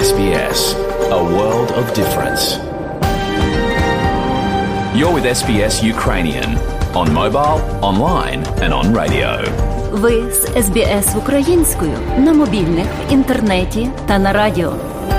SBS, a world of difference. You're with SBS Ukrainian on mobile, online and on radio. Ви з SBS українською на мобільних, в інтернеті та на радіо.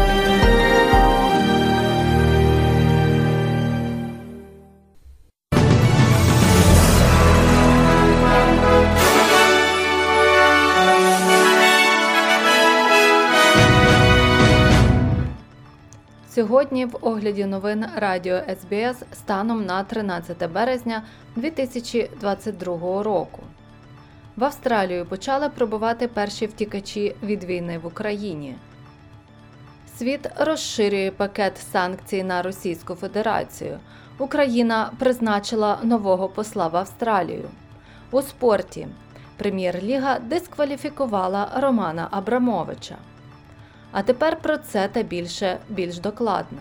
Сьогодні в огляді новин радіо SBS станом на 13 березня 2022 року. В Австралію почали прибувати перші втікачі від війни в Україні. Світ розширює пакет санкцій на Російську Федерацію. Україна призначила нового посла в Австралію. У спорті Прем'єр-ліга дискваліфікувала Романа Абрамовича. А тепер про це та більш докладно.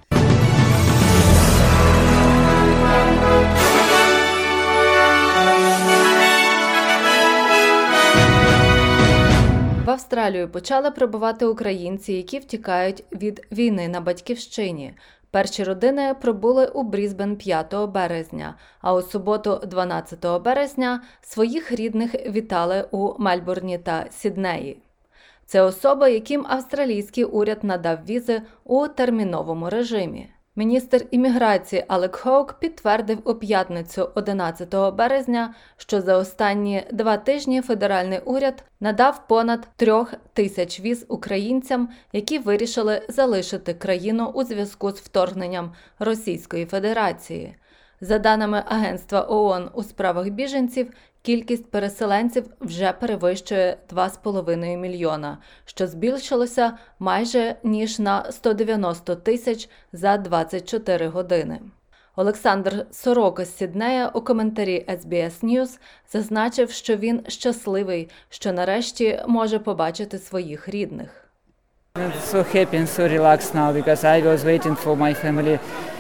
В Австралію почали прибувати українці, які втікають від війни на батьківщині. Перші родини прибули у Брізбен 5 березня, а у суботу 12 березня своїх рідних вітали у Мельбурні та Сіднеї. Це особи, яким австралійський уряд надав візи у терміновому режимі. Міністр імміграції Алек Хоук підтвердив у п'ятницю 11 березня, що за останні 2 тижні федеральний уряд надав понад 3 тисяч віз українцям, які вирішили залишити країну у зв'язку з вторгненням Російської Федерації. За даними Агентства ООН у справах біженців, кількість переселенців вже перевищує 2,5 мільйона, що збільшилося майже ніж на 190 тисяч за 24 години. Олександр Сорока з Сіднея у коментарі SBS News зазначив, що він щасливий, що нарешті може побачити своїх рідних. I'm so happy and so relaxed now because I was waiting for my family.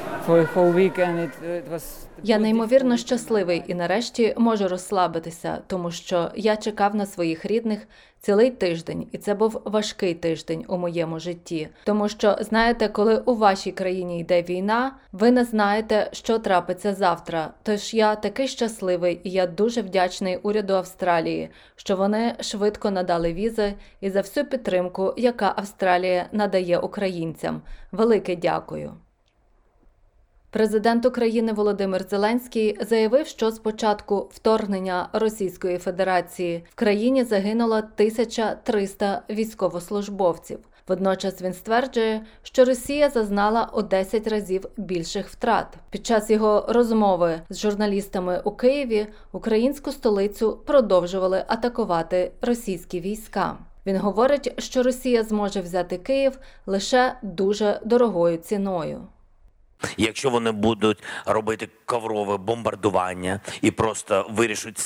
Я неймовірно щасливий і нарешті можу розслабитися, тому що я чекав на своїх рідних цілий тиждень, і це був важкий тиждень у моєму житті. Тому що, знаєте, коли у вашій країні йде війна, ви не знаєте, що трапиться завтра. Тож я такий щасливий, і я дуже вдячний уряду Австралії, що вони швидко надали візи і за всю підтримку, яка Австралія надає українцям. Велике дякую. Президент України Володимир Зеленський заявив, що з початку вторгнення Російської Федерації в країні загинуло 1300 військовослужбовців. Водночас він стверджує, що Росія зазнала у 10 разів більших втрат. Під час його розмови з журналістами у Києві українську столицю продовжували атакувати російські війська. Він говорить, що Росія зможе взяти Київ лише дуже дорогою ціною. Якщо вони будуть робити коврове бомбардування і просто вирішать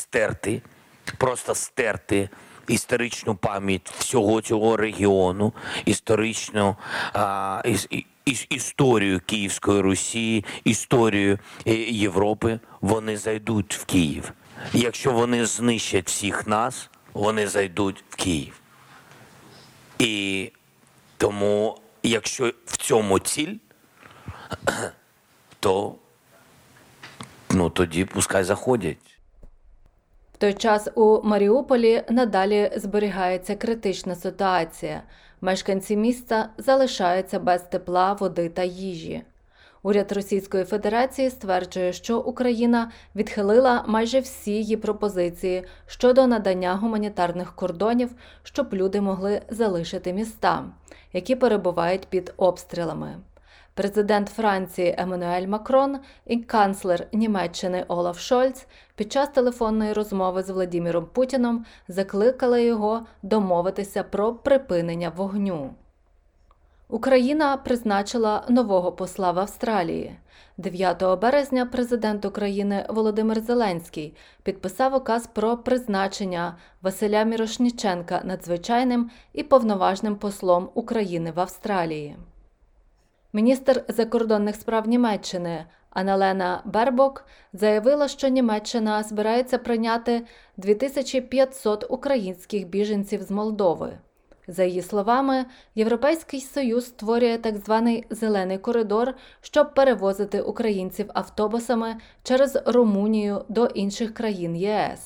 стерти історичну пам'ять всього цього регіону, історію Київської Русі, історію Європи, вони зайдуть в Київ. Якщо вони знищать всіх нас, вони зайдуть в Київ. І тому, якщо в цьому ціль, то тоді пускай заходять. В той час у Маріуполі надалі зберігається критична ситуація. Мешканці міста залишаються без тепла, води та їжі. Уряд Російської Федерації стверджує, що Україна відхилила майже всі її пропозиції щодо надання гуманітарних кордонів, щоб люди могли залишити міста, які перебувають під обстрілами. Президент Франції Еммануель Макрон і канцлер Німеччини Олаф Шольц під час телефонної розмови з Владіміром Путіном закликали його домовитися про припинення вогню. Україна призначила нового посла в Австралії. 9 березня президент України Володимир Зеленський підписав указ про призначення Василя Мірошніченка надзвичайним і повноважним послом України в Австралії. Міністр закордонних справ Німеччини Анналена Бербок заявила, що Німеччина збирається прийняти 2500 українських біженців з Молдови. За її словами, Європейський Союз створює так званий «зелений коридор», щоб перевозити українців автобусами через Румунію до інших країн ЄС.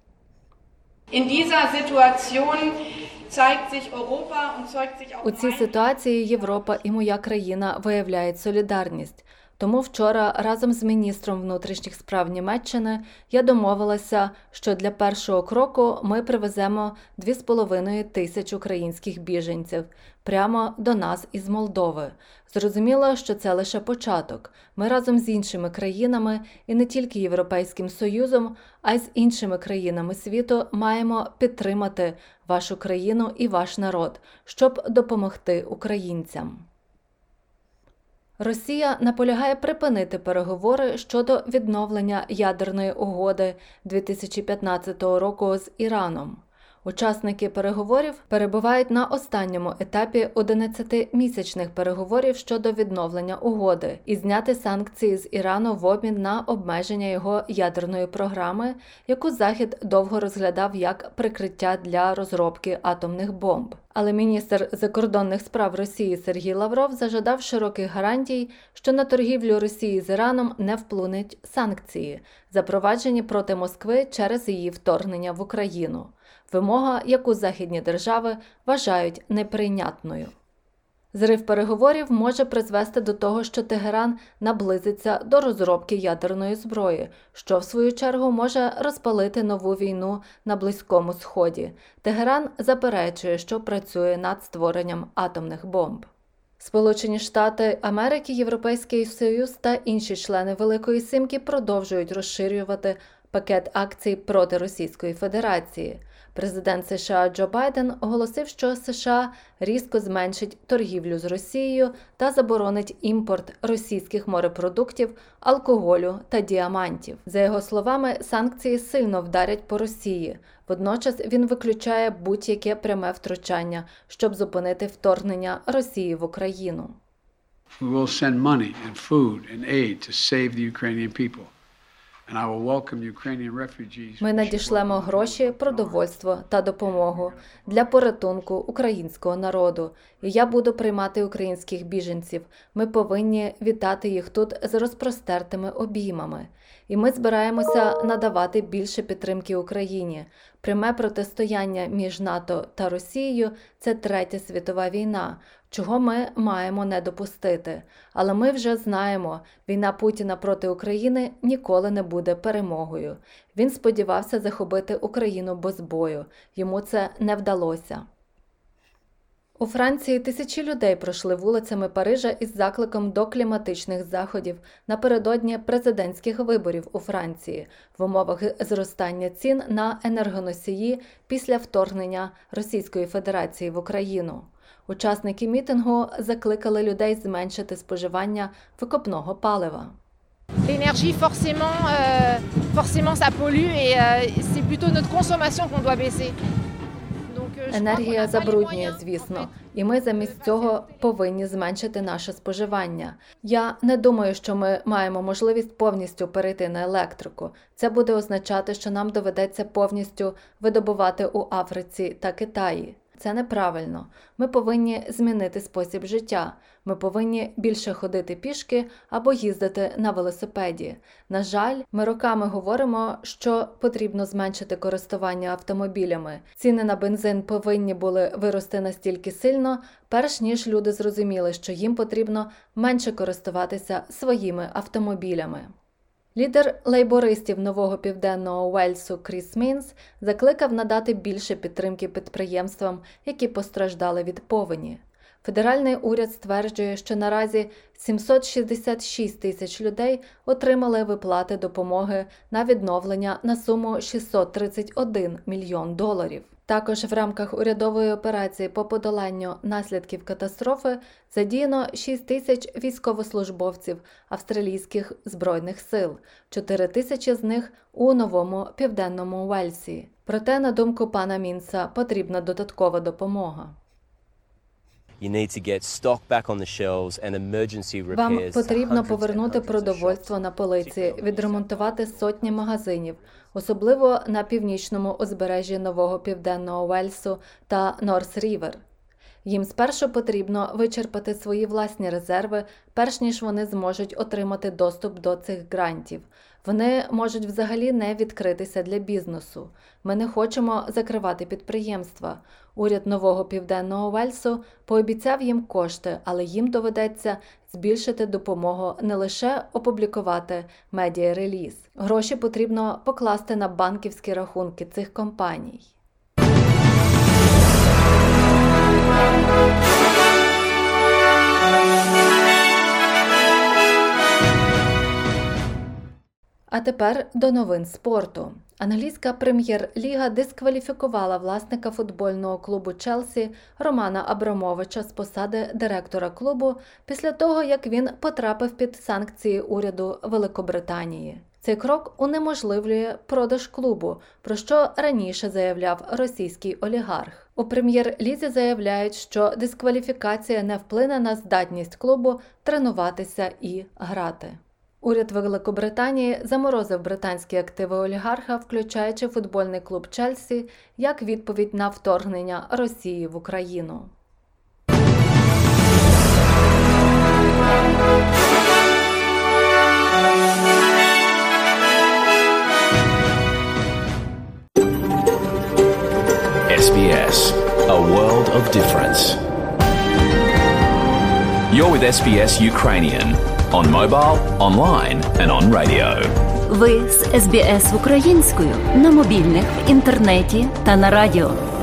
У цій ситуації Європа і моя країна виявляють солідарність. Тому вчора разом з міністром внутрішніх справ Німеччини я домовилася, що для першого кроку ми привеземо 2,5 тисяч українських біженців прямо до нас із Молдови. Зрозуміло, що це лише початок. Ми разом з іншими країнами і не тільки Європейським Союзом, а й з іншими країнами світу маємо підтримати вашу країну і ваш народ, щоб допомогти українцям. Росія наполягає припинити переговори щодо відновлення ядерної угоди 2015 року з Іраном. Учасники переговорів перебувають на останньому етапі 11-місячних переговорів щодо відновлення угоди і зняти санкції з Ірану в обмін на обмеження його ядерної програми, яку Захід довго розглядав як прикриття для розробки атомних бомб. Але міністр закордонних справ Росії Сергій Лавров зажадав широких гарантій, що на торгівлю Росії з Іраном не вплинуть санкції, запроваджені проти Москви через її вторгнення в Україну. Вимога, яку західні держави вважають неприйнятною. Зрив переговорів може призвести до того, що Тегеран наблизиться до розробки ядерної зброї, що в свою чергу може розпалити нову війну на Близькому Сході. Тегеран заперечує, що працює над створенням атомних бомб. Сполучені Штати Америки, Європейський Союз та інші члени Великої Сімки продовжують розширювати пакет акцій проти Російської Федерації. Президент США Джо Байден оголосив, що США різко зменшить торгівлю з Росією та заборонить імпорт російських морепродуктів, алкоголю та діамантів. За його словами, санкції сильно вдарять по Росії. Водночас він виключає будь-яке пряме втручання, щоб зупинити вторгнення Росії в Україну. We will send money and food and aid to save the Ukrainian people. Ми надішлемо гроші, продовольство та допомогу для порятунку українського народу. І я буду приймати українських біженців. Ми повинні вітати їх тут з розпростертими обіймами. І ми збираємося надавати більше підтримки Україні. Пряме протистояння між НАТО та Росією – це Третя світова війна, чого ми маємо не допустити. Але ми вже знаємо, війна Путіна проти України ніколи не буде перемогою. Він сподівався захопити Україну без бою. Йому це не вдалося. У Франції тисячі людей пройшли вулицями Парижа із закликом до кліматичних заходів напередодні президентських виборів у Франції в умовах зростання цін на енергоносії після вторгнення Російської Федерації в Україну. Учасники мітингу закликали людей зменшити споживання викопного палива. L'énergie, forcément, ça pollue et c'est plutôt notre consommation qu'on doit baisser. Енергія забруднює, звісно, і ми замість цього повинні зменшити наше споживання. Я не думаю, що ми маємо можливість повністю перейти на електрику. Це буде означати, що нам доведеться повністю видобувати у Африці та Китаї. Це неправильно. Ми повинні змінити спосіб життя. Ми повинні більше ходити пішки або їздити на велосипеді. На жаль, ми роками говоримо, що потрібно зменшити користування автомобілями. Ціни на бензин повинні були вирости настільки сильно, перш ніж люди зрозуміли, що їм потрібно менше користуватися своїми автомобілями. Лідер лейбористів Нового Південного Уельсу Кріс Мінс закликав надати більше підтримки підприємствам, які постраждали від повені. Федеральний уряд стверджує, що наразі 766 тисяч людей отримали виплати допомоги на відновлення на суму 631 мільйон доларів. Також в рамках урядової операції по подоланню наслідків катастрофи задіяно 6 тисяч військовослужбовців австралійських збройних сил, 4 тисячі з них у Новому Південному Уельсі. Проте, на думку пана Мінса, потрібна додаткова допомога. Вам потрібно повернути продовольство на полиці, відремонтувати сотні магазинів, особливо на північному узбережжі Нового Південного Уельсу та Норс-Рівер. Їм спершу потрібно вичерпати свої власні резерви, перш ніж вони зможуть отримати доступ до цих грантів. Вони можуть взагалі не відкритися для бізнесу. Ми не хочемо закривати підприємства. Уряд Нового Південного Уельсу пообіцяв їм кошти, але їм доведеться збільшити допомогу, не лише опублікувати медіареліз. Гроші потрібно покласти на банківські рахунки цих компаній. А тепер до новин спорту. Англійська прем'єр-ліга дискваліфікувала власника футбольного клубу «Челсі» Романа Абрамовича з посади директора клубу після того, як він потрапив під санкції уряду Великобританії. Цей крок унеможливлює продаж клубу, про що раніше заявляв російський олігарх. У прем'єр-лізі заявляють, що дискваліфікація не вплине на здатність клубу тренуватися і грати. Уряд Великобританії заморозив британські активи олігарха, включаючи футбольний клуб «Челсі», як відповідь на вторгнення Росії в Україну. SBS, a world of difference. You're with SBS Ukrainian on mobile, online and on radio. Ви з SBS українською на мобільних, інтернеті та на радіо.